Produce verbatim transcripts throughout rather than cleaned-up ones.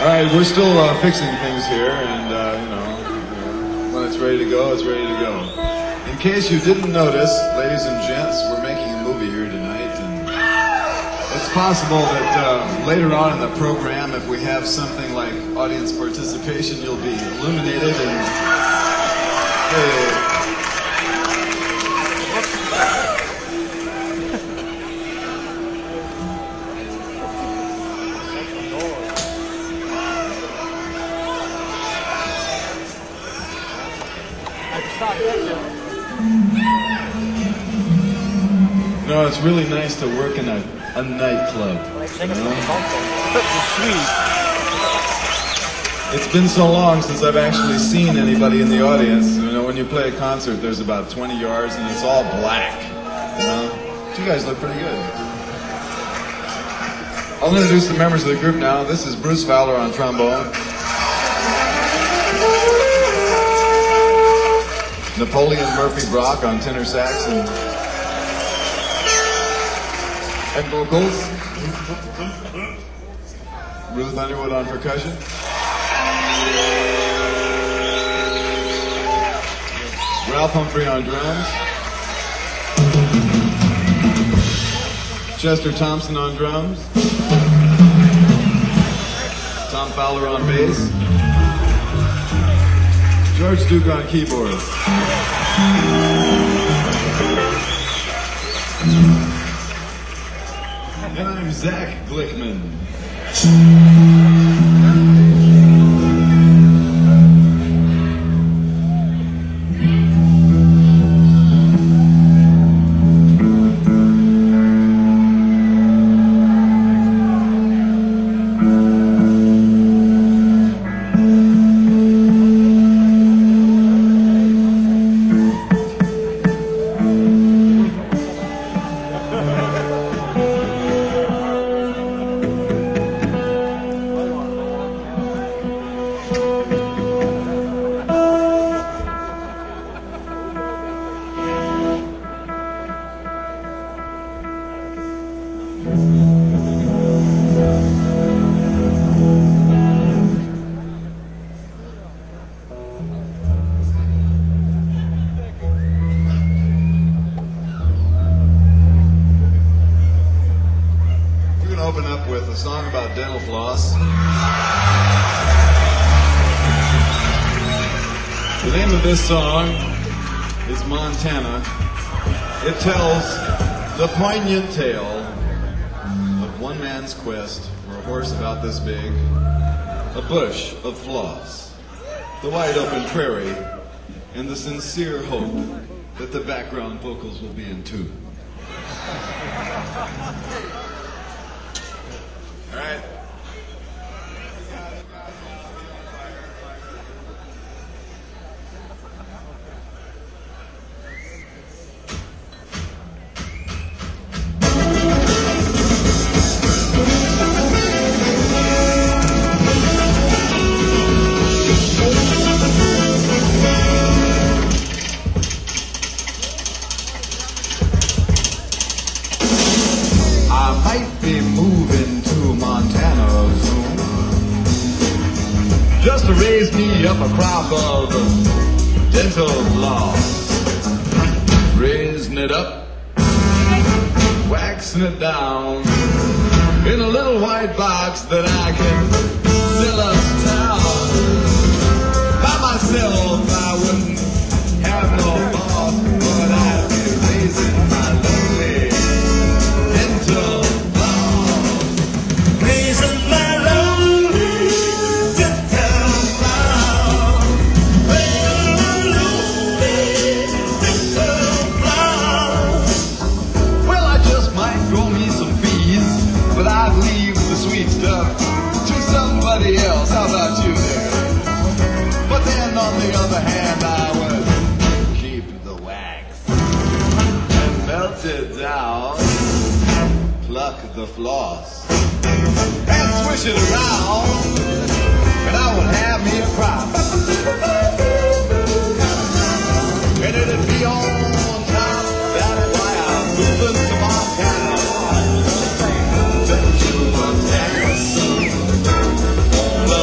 All right, we're still uh, fixing things here, and uh, you know, when it's ready to go, it's ready to go. In case you didn't notice, ladies and gents, we're making a movie here tonight, and it's possible that uh, later on in the program, if we have something like audience participation, you'll be illuminated and. Hey. No, it's really nice to work in a, a nightclub. You know? It's been so long since I've actually seen anybody in the audience. You know, when you play a concert, there's about twenty yards and it's all black. You know? But you guys look pretty good. I'll introduce the members of the group now. This is Bruce Fowler on trombone. Napoleon Murphy Brock on tenor sax and, and vocals. Ruth Underwood on percussion. Ralph Humphrey on drums. Chester Thompson on drums. Tom Fowler on bass. George Duke on keyboards. And I'm Zach Glickman. Open up with a song about dental floss. The name of this song is Montana. It tells the poignant tale of one man's quest for a horse about this big, a bush of floss, the wide open prairie, and the sincere hope that the background vocals will be in tune. All right. I might be moving to Montana soon, just to raise me up a crop of dental floss. Raising it up, waxing it down, in a little white box that I can sell uptown. By myself I wouldn't have no boss, but I'd be raising my lonely dental floss. Raising my lonely dental floss. Raising my lonely dental floss. Well, I just might grow me some peas, but I'd leave the sweet stuff to somebody else. How about you there? But then on the other hand, I would keep the wax and melt it down, pluck the floss, and swish it around, and I would have me a crop, and it'd be on top. That's why I'm moving to Montana. To Montana. On the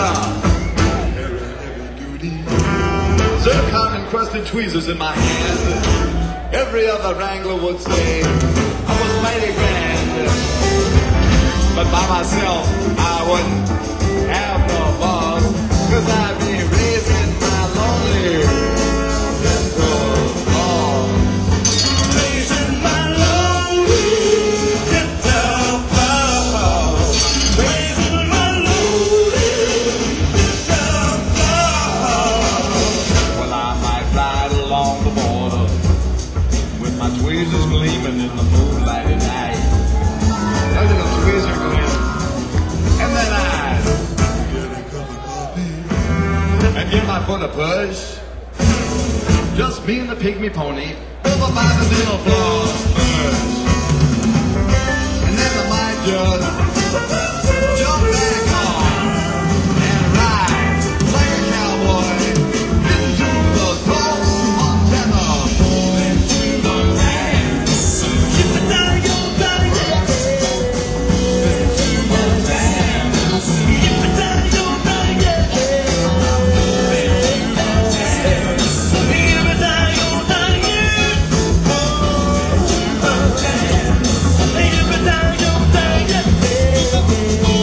zircon encrusted tweezers in my hand. Every other wrangler would say I was mighty grand, but by myself I wouldn't have no boss, 'cause I'd be raising my lonely little boss. Raising my lonely little boss. Raising my lonely little boss. Well, I might ride along the border with my tweezers gleaming in the moonlight at night. Look at the tweezer gleam. And then I'd get a cup of coffee and give my foot a push. Just me and the pygmy pony over by the middle floor. And then I might just jump back on and ride like a cowboy into the Gulf of Tenor. Into the dance. Keep it down, yo, down, yeah. Into the dance. Keep it down, yo, down, yeah. Into the dance. Keep it down, yo, down, yeah. Into the dance. Keep it down, yo, down, yeah.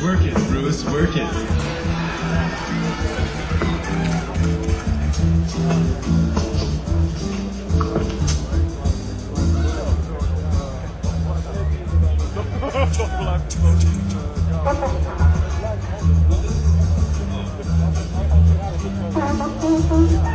Work it, Bruce, work it. Thank you.